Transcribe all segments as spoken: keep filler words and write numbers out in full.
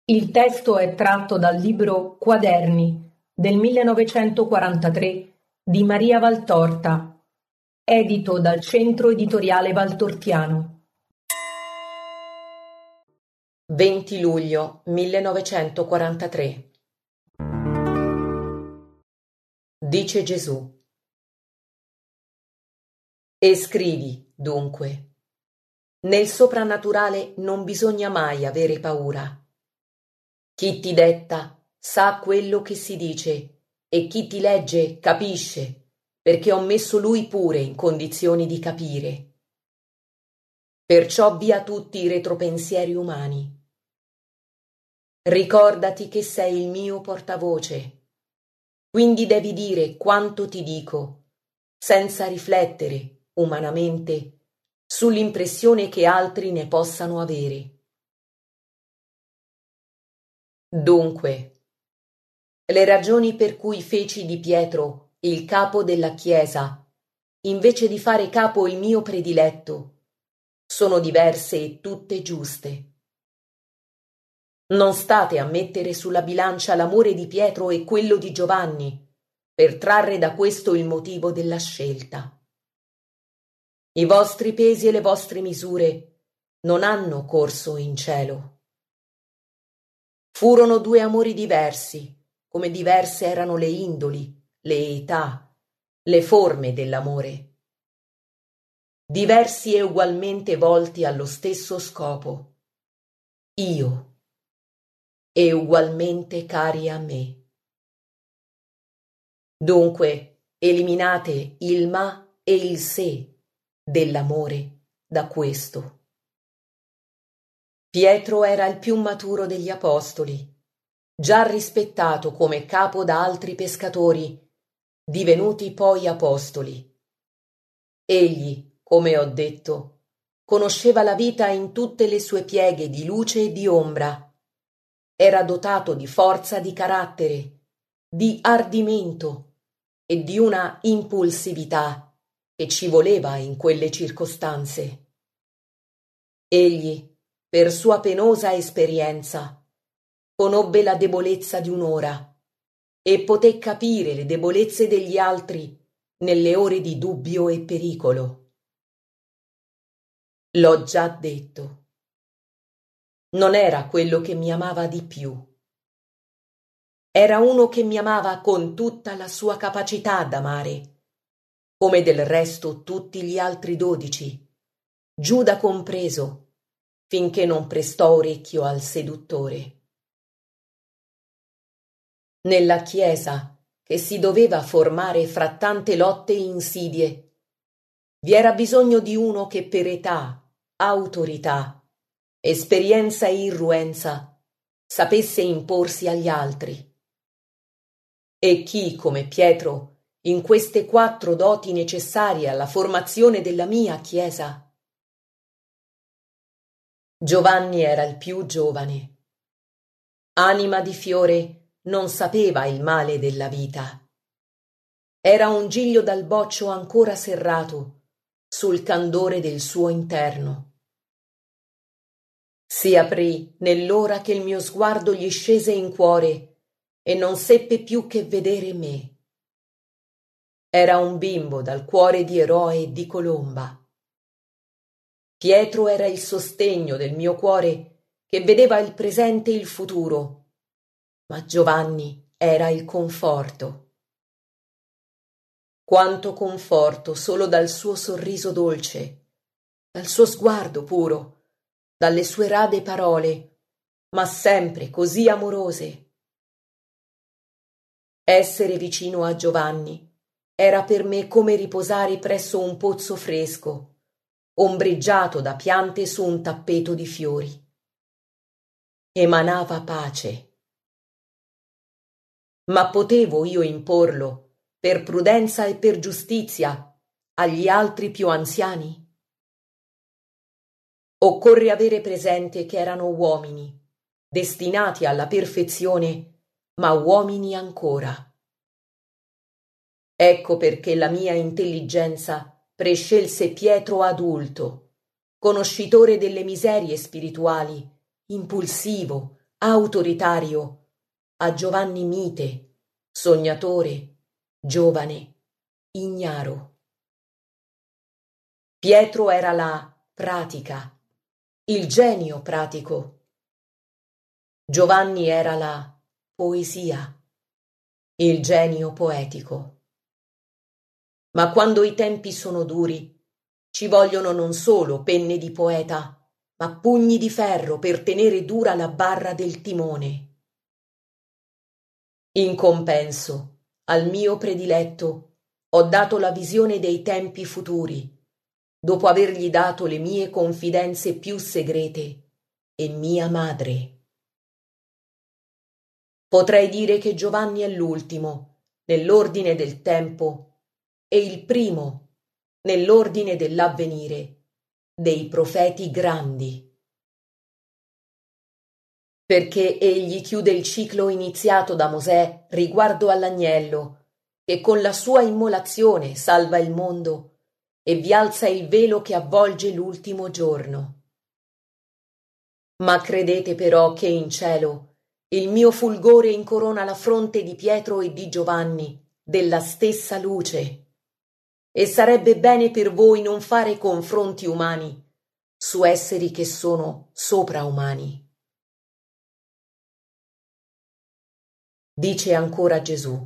Il testo è tratto dal libro Quaderni del millenovecentoquarantatré di Maria Valtorta, edito dal Centro Editoriale Valtortiano. venti luglio millenovecentoquarantatré. Dice Gesù. E scrivi, dunque. Nel soprannaturale non bisogna mai avere paura. Chi ti detta sa quello che si dice e chi ti legge capisce, perché ho messo lui pure in condizioni di capire. Perciò via tutti i retropensieri umani. Ricordati che sei il mio portavoce, quindi devi dire quanto ti dico, senza riflettere, umanamente, sull'impressione che altri ne possano avere. Dunque, le ragioni per cui feci di Pietro il capo della Chiesa, invece di fare capo il mio prediletto, sono diverse e tutte giuste. Non state a mettere sulla bilancia l'amore di Pietro e quello di Giovanni, per trarre da questo il motivo della scelta. I vostri pesi e le vostre misure non hanno corso in cielo. Furono due amori diversi, come diverse erano le indoli, le età, le forme dell'amore. Diversi e ugualmente volti allo stesso scopo. Io. E ugualmente cari a me. Dunque, eliminate il ma e il se dell'amore da questo. Pietro era il più maturo degli apostoli, già rispettato come capo da altri pescatori, divenuti poi apostoli. Egli, come ho detto, conosceva la vita in tutte le sue pieghe di luce e di ombra. Era dotato di forza di carattere, di ardimento e di una impulsività che ci voleva in quelle circostanze. Egli, per sua penosa esperienza, conobbe la debolezza di un'ora e poté capire le debolezze degli altri nelle ore di dubbio e pericolo. L'ho già detto. Non era quello che mi amava di più. Era uno che mi amava con tutta la sua capacità d'amare, come del resto tutti gli altri dodici, Giuda compreso, finché non prestò orecchio al seduttore. Nella Chiesa, che si doveva formare fra tante lotte e insidie, vi era bisogno di uno che per età, autorità, esperienza e irruenza sapesse imporsi agli altri. E chi, come Pietro, in queste quattro doti necessarie alla formazione della mia Chiesa? Giovanni era il più giovane. Anima di fiore, non sapeva il male della vita. Era un giglio dal boccio ancora serrato sul candore del suo interno. Si aprì nell'ora che il mio sguardo gli scese in cuore e non seppe più che vedere me. Era un bimbo dal cuore di eroe e di colomba. Pietro era il sostegno del mio cuore che vedeva il presente e il futuro, ma Giovanni era il conforto. Quanto conforto solo dal suo sorriso dolce, dal suo sguardo puro, dalle sue rade parole, ma sempre così amorose. Essere vicino a Giovanni era per me come riposare presso un pozzo fresco, ombreggiato da piante su un tappeto di fiori. Emanava pace. Ma potevo io imporlo, per prudenza e per giustizia, agli altri più anziani? Occorre avere presente che erano uomini, destinati alla perfezione, ma uomini ancora. Ecco perché la mia intelligenza prescelse Pietro adulto, conoscitore delle miserie spirituali, impulsivo, autoritario, a Giovanni mite, sognatore, giovane, ignaro. Pietro era la pratica, il genio pratico. Giovanni era la poesia, il genio poetico. Ma quando i tempi sono duri, ci vogliono non solo penne di poeta, ma pugni di ferro per tenere dura la barra del timone. In compenso, al mio prediletto, ho dato la visione dei tempi futuri, dopo avergli dato le mie confidenze più segrete e mia madre. Potrei dire che Giovanni è l'ultimo, nell'ordine del tempo, e il primo, nell'ordine dell'avvenire, dei profeti grandi. Perché egli chiude il ciclo iniziato da Mosè riguardo all'agnello, che con la sua immolazione salva il mondo e vi alza il velo che avvolge l'ultimo giorno. Ma credete però che in cielo il mio fulgore incorona la fronte di Pietro e di Giovanni della stessa luce, e sarebbe bene per voi non fare confronti umani su esseri che sono sopraumani. Dice ancora Gesù: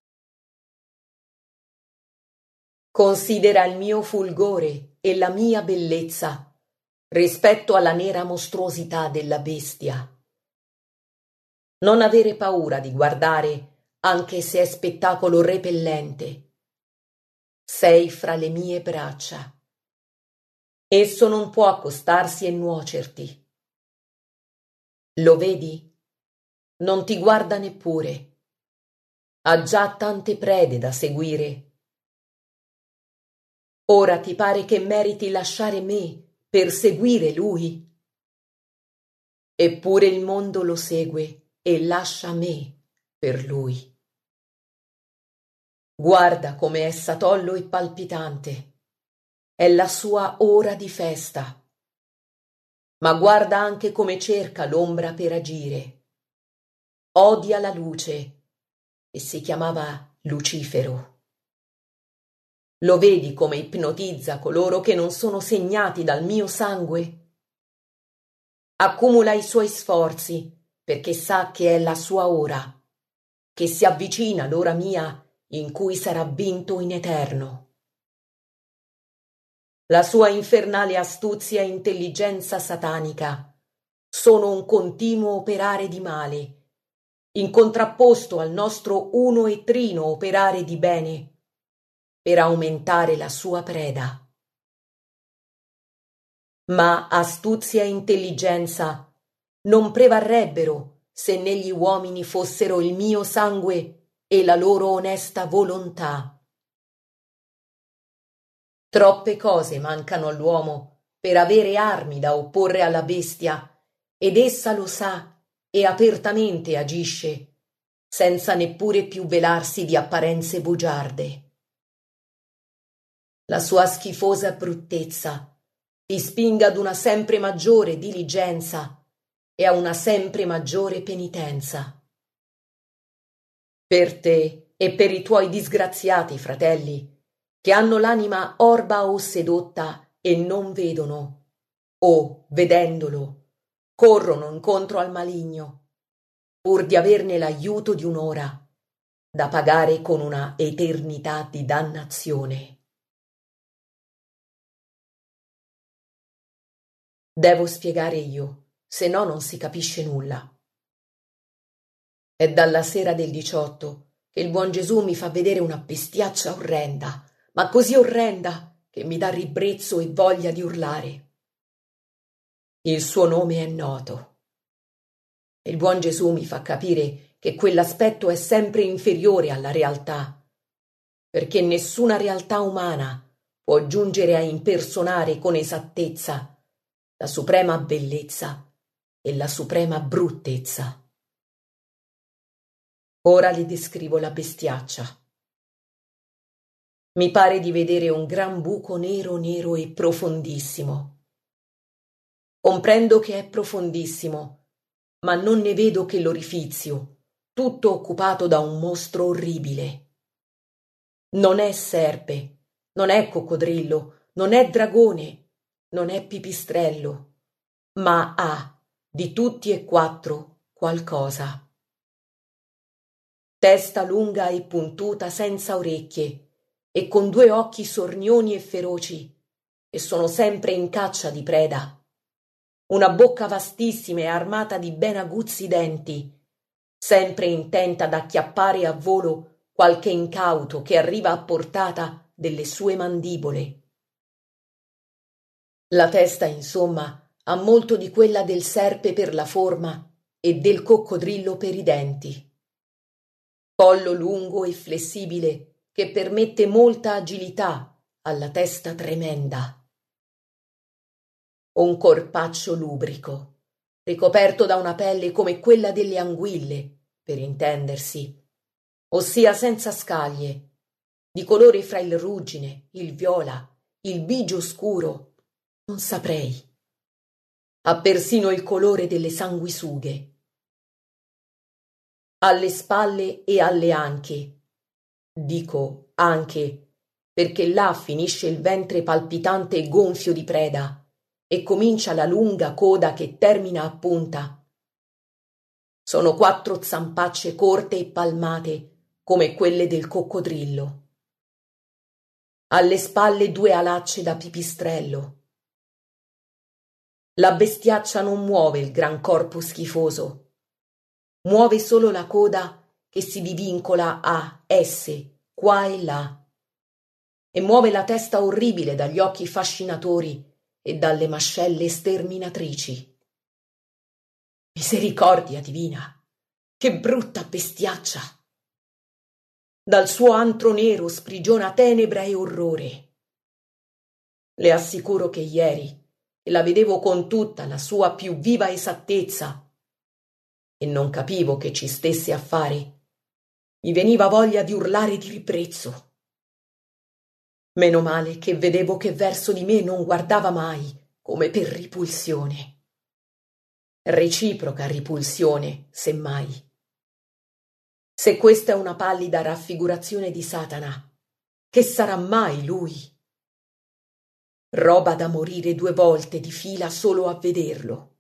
considera il mio fulgore e la mia bellezza rispetto alla nera mostruosità della bestia. Non avere paura di guardare, anche se è spettacolo repellente. Sei fra le mie braccia. Esso non può accostarsi e nuocerti. Lo vedi? Non ti guarda neppure. Ha già tante prede da seguire. Ora ti pare che meriti lasciare me per seguire lui? Eppure il mondo lo segue e lascia me per lui. Guarda come è satollo e palpitante. È la sua ora di festa. Ma guarda anche come cerca l'ombra per agire. Odia la luce e si chiamava Lucifero. Lo vedi come ipnotizza coloro che non sono segnati dal mio sangue? Accumula i suoi sforzi perché sa che è la sua ora, che si avvicina l'ora mia in cui sarà vinto in eterno. La sua infernale astuzia e intelligenza satanica sono un continuo operare di male, in contrapposto al nostro uno e trino operare di bene, per aumentare la sua preda. Ma astuzia e intelligenza non prevarrebbero se negli uomini fossero il mio sangue e la loro onesta volontà. Troppe cose mancano all'uomo per avere armi da opporre alla bestia, ed essa lo sa e apertamente agisce, senza neppure più velarsi di apparenze bugiarde. La sua schifosa bruttezza ti spinga ad una sempre maggiore diligenza e a una sempre maggiore penitenza. Per te e per i tuoi disgraziati fratelli, che hanno l'anima orba o sedotta e non vedono, o, vedendolo, corrono incontro al maligno, pur di averne l'aiuto di un'ora, da pagare con una eternità di dannazione. Devo spiegare io, se no non si capisce nulla. È dalla sera del diciotto che il buon Gesù mi fa vedere una bestiaccia orrenda, ma così orrenda che mi dà ribrezzo e voglia di urlare. Il suo nome è noto. Il buon Gesù mi fa capire che quell'aspetto è sempre inferiore alla realtà, perché nessuna realtà umana può giungere a impersonare con esattezza la suprema bellezza e la suprema bruttezza. Ora le descrivo la bestiaccia. Mi pare di vedere un gran buco nero nero e profondissimo. Comprendo che è profondissimo, ma non ne vedo che l'orifizio, tutto occupato da un mostro orribile. Non è serpe, non è coccodrillo, non è dragone, non è pipistrello, ma ha, di tutti e quattro, qualcosa. Testa lunga e puntuta senza orecchie, e con due occhi sornioni e feroci, e sono sempre in caccia di preda. Una bocca vastissima e armata di ben aguzzi denti, sempre intenta ad acchiappare a volo qualche incauto che arriva a portata delle sue mandibole. La testa, insomma, ha molto di quella del serpe per la forma e del coccodrillo per i denti. Collo lungo e flessibile che permette molta agilità alla testa tremenda. Un corpaccio lubrico, ricoperto da una pelle come quella delle anguille, per intendersi, ossia senza scaglie, di colore fra il ruggine, il viola, il bigio scuro, non saprei. Ha persino il colore delle sanguisughe. Alle spalle e alle anche, dico anche perché là finisce il ventre palpitante e gonfio di preda, e comincia la lunga coda che termina a punta. Sono quattro zampacce corte e palmate come quelle del coccodrillo. Alle spalle due alacce da pipistrello. La bestiaccia non muove il gran corpo schifoso, muove solo la coda che si divincola a esse, qua e là, e muove la testa orribile dagli occhi fascinatori e dalle mascelle sterminatrici. Misericordia divina, che brutta bestiaccia! Dal suo antro nero sprigiona tenebra e orrore. Le assicuro che ieri la vedevo con tutta la sua più viva esattezza e non capivo che ci stesse a fare. Mi veniva voglia di urlare di ribrezzo. Meno male che vedevo che verso di me non guardava mai, come per ripulsione. Reciproca ripulsione, semmai. Se questa è una pallida raffigurazione di Satana, che sarà mai lui? Roba da morire due volte di fila solo a vederlo.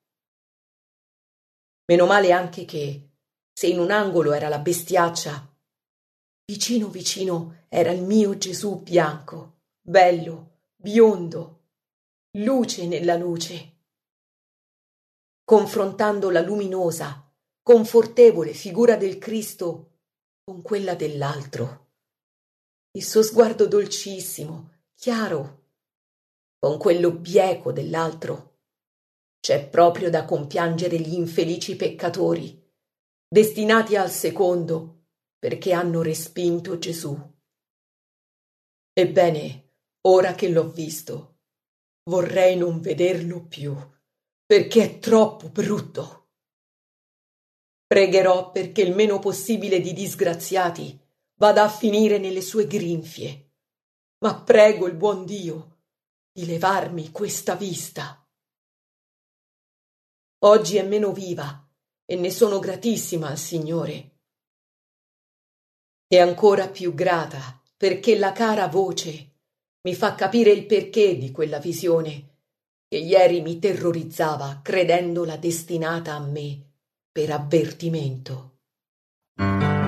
Meno male anche che, se in un angolo era la bestiaccia, vicino vicino era il mio Gesù bianco, bello, biondo, luce nella luce. Confrontando la luminosa, confortevole figura del Cristo con quella dell'altro. Il suo sguardo dolcissimo, chiaro, con quello bieco dell'altro. C'è proprio da compiangere gli infelici peccatori, destinati al secondo, perché hanno respinto Gesù. Ebbene, ora che l'ho visto, vorrei non vederlo più, perché è troppo brutto. Pregherò perché il meno possibile di disgraziati vada a finire nelle sue grinfie, ma prego il buon Dio di levarmi questa vista. Oggi è meno viva e ne sono gratissima al Signore. E ancora più grata perché la cara voce mi fa capire il perché di quella visione che ieri mi terrorizzava credendola destinata a me per avvertimento.